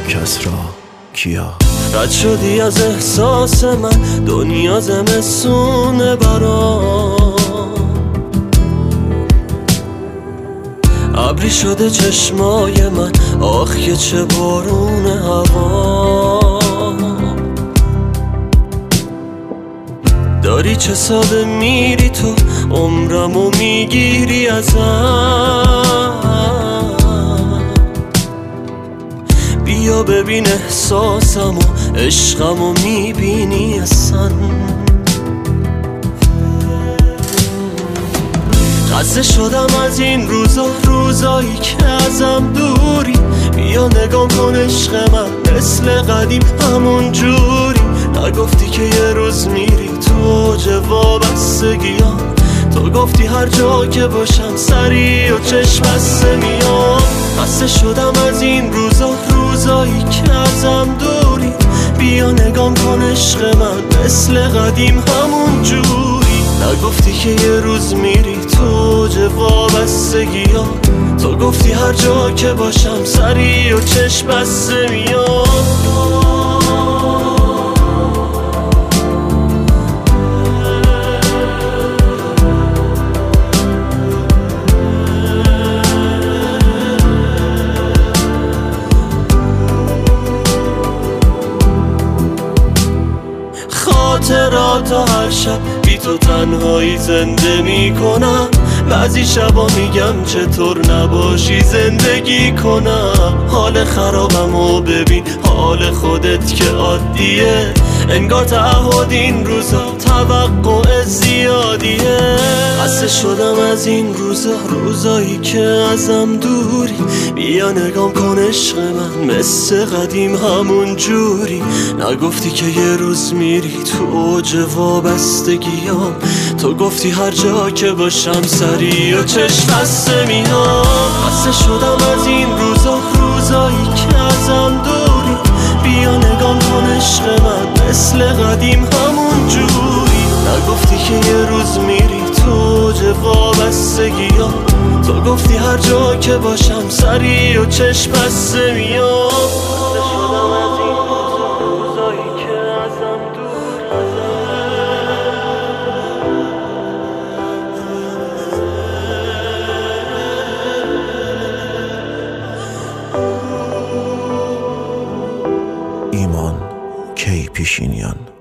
کس را کیا. رد شدی از احساس من، دنیا زمستونه برام. ابری شده چشمای من، آخ که چه بارون هوا. داری چه ساده میری تو، عمرمو میگیری ازم. بیا ببین احساسمو، عشقمو میبینی اصلا. خسته شدم از این روزا، روزایی که ازم دوری. بیا نگاه کن عشق من، مثل قدیم همون جوری. نگفتی که یه روز میری تو اوج وابستگیام. تو گفتی هر جا که باشم سری و چشم بسته میام. خسته شدم از این روزا، روزایی که ازم دوری. بیا نگاه کن عشق من، مثل قدیم همون جوری. نگفتی که یه روز میری تو اوج وابستگیام. تو گفتی هر جا که باشم سری و چشم بسته میام. خاطراتا هر شب بی تو تنهایی زنده میکنم. بعضی شبا میگم چطور نباشی زندگی کنم. حال خرابمو ببین، حال خودت که عادیه. انگار تعهد این روزا توقع زیادیه. خسته شدم از این روزا، روزایی که ازم دوری. بیا نگام کن عشق من، مثل قدیم همون جوری. نگفتی که یه روز میری تو اوج وابستگیام. تو گفتی هر جا که باشم سری و چشم بسته میام. خسته شدم از این روزا، روزایی که ازم دوری. بیا نگام کن عشق من، مثل قدیم همون جوری. نگفتی که یه روز میری تو اوج وابستگیام. تو گفتی هر جا که باشم سری و چشم بسته میام. خسته شدم از این روزایی که ازم ایمان کی پیشینیان.